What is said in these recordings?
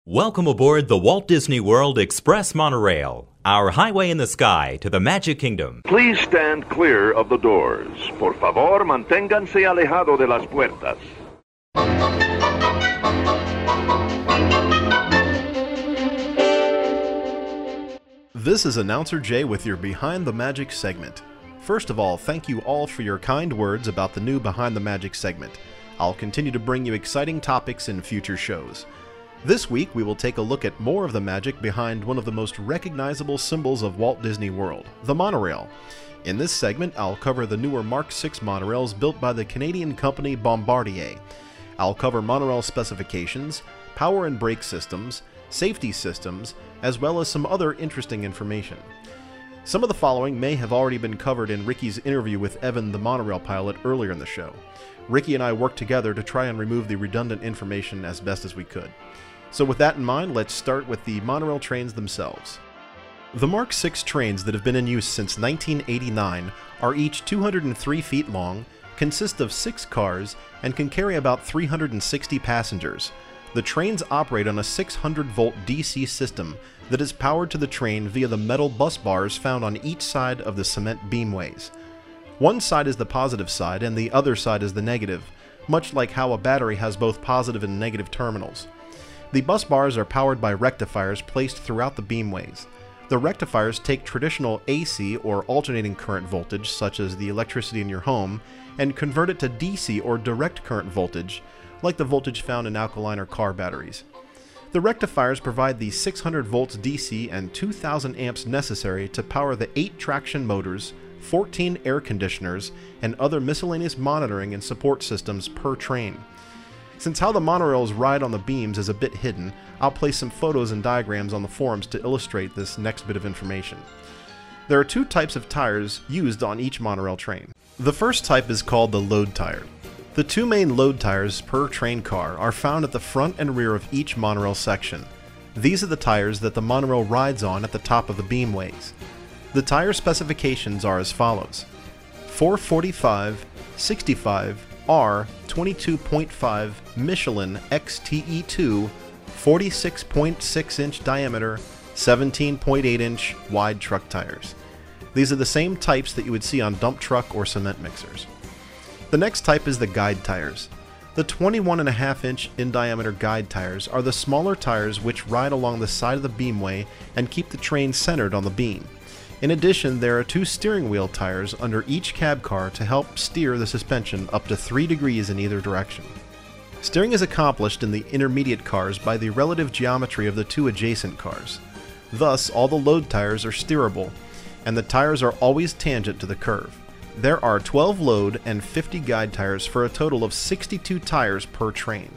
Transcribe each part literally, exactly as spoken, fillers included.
Welcome aboard the Walt Disney World Express Monorail, our highway in the sky to the Magic Kingdom. Please stand clear of the doors. Por favor, manténganse alejado de las puertas. This is Announcer Jay with your Behind the Magic segment. First of all, thank you all for your kind words about the new Behind the Magic segment. I'll continue to bring you exciting topics in future shows. This week, we will take a look at more of the magic behind one of the most recognizable symbols of Walt Disney World, the monorail. In this segment, I'll cover the newer Mark six monorails built by the Canadian company Bombardier. I'll cover monorail specifications, power and brake systems, safety systems, as well as some other interesting information. Some of the following may have already been covered in Ricky's interview with Evan, the monorail pilot, earlier in the show. Ricky and I worked together to try and remove the redundant information as best as we could. So with that in mind, let's start with the monorail trains themselves. The Mark six trains that have been in use since nineteen eighty-nine are each two hundred three feet long, consist of six cars, and can carry about three hundred sixty passengers. The trains operate on a six hundred volt D C system that is powered to the train via the metal bus bars found on each side of the cement beamways. One side is the positive side and the other side is the negative, much like how a battery has both positive and negative terminals. The bus bars are powered by rectifiers placed throughout the beamways. The rectifiers take traditional A C or alternating current voltage, such as the electricity in your home, and convert it to D C or direct current voltage, like the voltage found in alkaline or car batteries. The rectifiers provide the six hundred volts D C and two thousand amps necessary to power the eight traction motors, fourteen air conditioners, and other miscellaneous monitoring and support systems per train. Since how the monorails ride on the beams is a bit hidden, I'll place some photos and diagrams on the forums to illustrate this next bit of information. There are two types of tires used on each monorail train. The first type is called the load tire. The two main load tires per train car are found at the front and rear of each monorail section. These are the tires that the monorail rides on at the top of the beamways. The tire specifications are as follows: four forty-five, sixty-five, R twenty-two point five Michelin X T E two, forty-six point six inch diameter, seventeen point eight inch wide truck tires. These are the same types that you would see on dump truck or cement mixers. The next type is the guide tires. The twenty-one point five inch in diameter guide tires are the smaller tires which ride along the side of the beamway and keep the train centered on the beam. In addition, there are two steering wheel tires under each cab car to help steer the suspension up to three degrees in either direction. Steering is accomplished in the intermediate cars by the relative geometry of the two adjacent cars. Thus, all the load tires are steerable, and the tires are always tangent to the curve. There are twelve load and fifty guide tires for a total of sixty-two tires per train.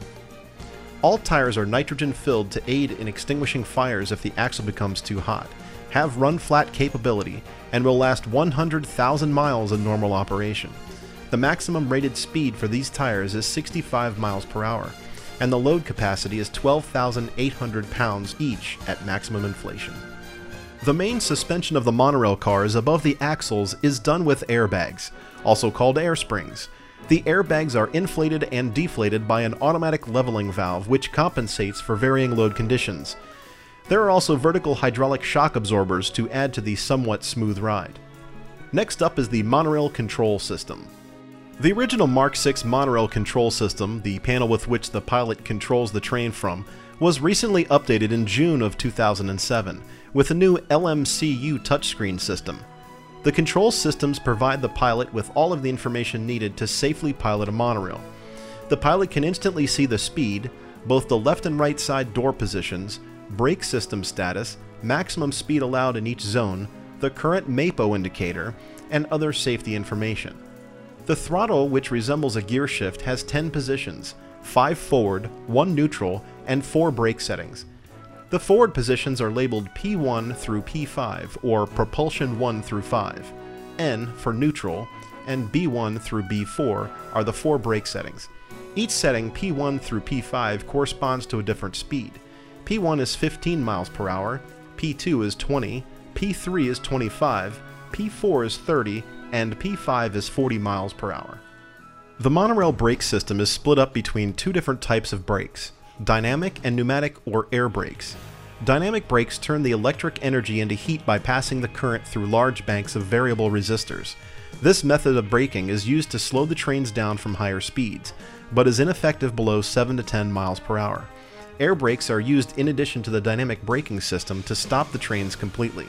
All tires are nitrogen filled to aid in extinguishing fires if the axle becomes too hot, have run-flat capability, and will last one hundred thousand miles in normal operation. The maximum rated speed for these tires is sixty-five miles per hour, and the load capacity is twelve thousand eight hundred pounds each at maximum inflation. The main suspension of the monorail cars above the axles is done with airbags, also called air springs. The airbags are inflated and deflated by an automatic leveling valve which compensates for varying load conditions. There are also vertical hydraulic shock absorbers to add to the somewhat smooth ride. Next up is the monorail control system. The original Mark six monorail control system, the panel with which the pilot controls the train from, was recently updated in June of two thousand seven with a new L M C U touchscreen system. The control systems provide the pilot with all of the information needed to safely pilot a monorail. The pilot can instantly see the speed, both the left and right side door positions, brake system status, maximum speed allowed in each zone, the current MAPO indicator, and other safety information. The throttle, which resembles a gear shift, has ten positions, five forward, one neutral, and four brake settings. The forward positions are labeled P one through P five, or propulsion one through five. N for neutral, and B one through B four are the four brake settings. Each setting, P one through P five, corresponds to a different speed. P one is fifteen miles per hour, P two is twenty, P three is twenty-five, P four is thirty, and P five is forty miles per hour. The monorail brake system is split up between two different types of brakes. Dynamic and pneumatic or air brakes. Dynamic brakes turn the electric energy into heat by passing the current through large banks of variable resistors. This method of braking is used to slow the trains down from higher speeds, but is ineffective below seven to ten miles per hour. Air brakes are used in addition to the dynamic braking system to stop the trains completely.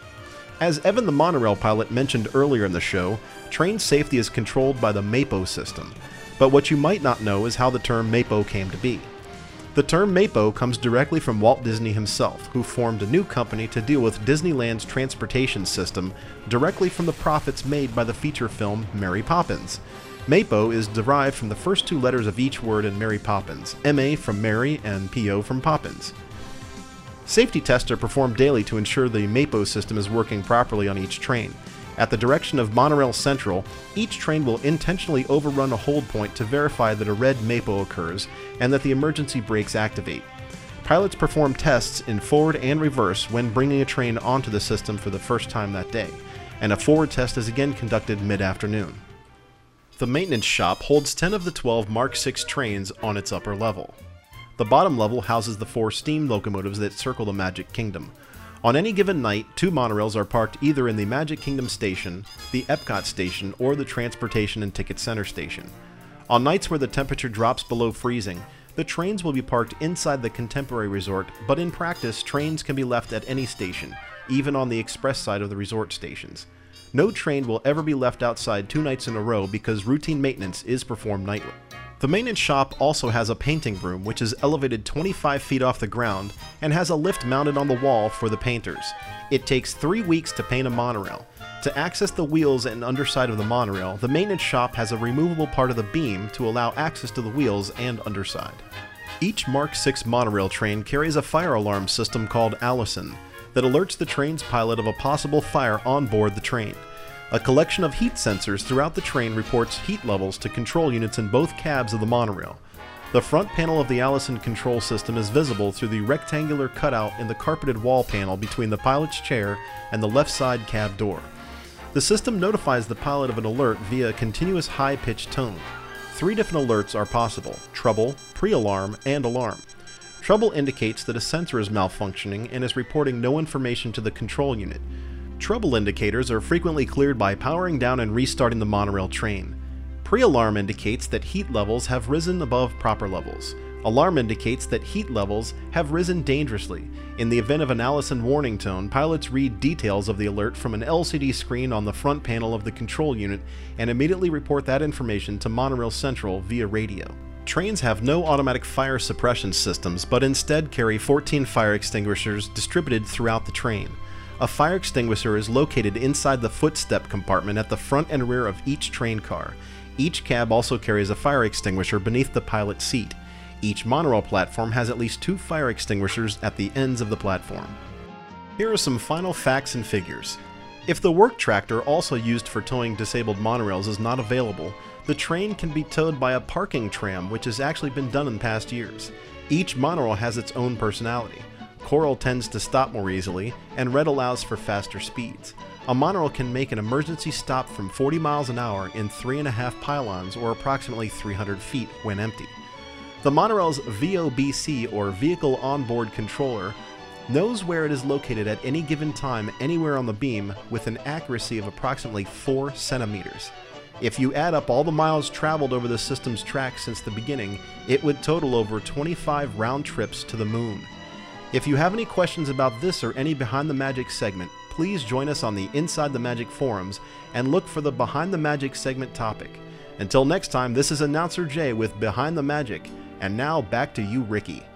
As Evan the monorail pilot mentioned earlier in the show, train safety is controlled by the MAPO system, but what you might not know is how the term MAPO came to be. The term MAPO comes directly from Walt Disney himself, who formed a new company to deal with Disneyland's transportation system directly from the profits made by the feature film Mary Poppins. MAPO is derived from the first two letters of each word in Mary Poppins, M A from Mary and P O from Poppins. Safety tests are performed daily to ensure the MAPO system is working properly on each train. At the direction of Monorail Central, each train will intentionally overrun a hold point to verify that a red MAPO occurs and that the emergency brakes activate. Pilots perform tests in forward and reverse when bringing a train onto the system for the first time that day, and a forward test is again conducted mid-afternoon. The maintenance shop holds ten of the twelve Mark six trains on its upper level. The bottom level houses the four steam locomotives that circle the Magic Kingdom. On any given night, two monorails are parked either in the Magic Kingdom station, the Epcot station, or the Transportation and Ticket Center station. On nights where the temperature drops below freezing, the trains will be parked inside the Contemporary Resort, but in practice, trains can be left at any station, even on the express side of the resort stations. No train will ever be left outside two nights in a row because routine maintenance is performed nightly. The maintenance shop also has a painting room which is elevated twenty-five feet off the ground and has a lift mounted on the wall for the painters. It takes three weeks to paint a monorail. To access the wheels and underside of the monorail, the maintenance shop has a removable part of the beam to allow access to the wheels and underside. Each Mark six monorail train carries a fire alarm system called Allison that alerts the train's pilot of a possible fire on board the train. A collection of heat sensors throughout the train reports heat levels to control units in both cabs of the monorail. The front panel of the Allison control system is visible through the rectangular cutout in the carpeted wall panel between the pilot's chair and the left side cab door. The system notifies the pilot of an alert via a continuous high-pitched tone. Three different alerts are possible: trouble, pre-alarm, and alarm. Trouble indicates that a sensor is malfunctioning and is reporting no information to the control unit. Trouble indicators are frequently cleared by powering down and restarting the monorail train. Pre-alarm indicates that heat levels have risen above proper levels. Alarm indicates that heat levels have risen dangerously. In the event of an Allison warning tone, pilots read details of the alert from an L C D screen on the front panel of the control unit and immediately report that information to Monorail Central via radio. Trains have no automatic fire suppression systems, but instead carry fourteen fire extinguishers distributed throughout the train. A fire extinguisher is located inside the footstep compartment at the front and rear of each train car. Each cab also carries a fire extinguisher beneath the pilot's seat. Each monorail platform has at least two fire extinguishers at the ends of the platform. Here are some final facts and figures. If the work tractor also used for towing disabled monorails is not available, the train can be towed by a parking tram, which has actually been done in past years. Each monorail has its own personality. Coral tends to stop more easily, and red allows for faster speeds. A monorail can make an emergency stop from forty miles an hour in three and a half pylons, or approximately three hundred feet, when empty. The monorail's V O B C, or Vehicle Onboard Controller, knows where it is located at any given time anywhere on the beam with an accuracy of approximately four centimeters. If you add up all the miles traveled over the system's track since the beginning, it would total over twenty-five round trips to the moon. If you have any questions about this or any Behind the Magic segment, please join us on the Inside the Magic forums and look for the Behind the Magic segment topic. Until next time, this is Announcer Jay with Behind the Magic, and now back to you, Ricky.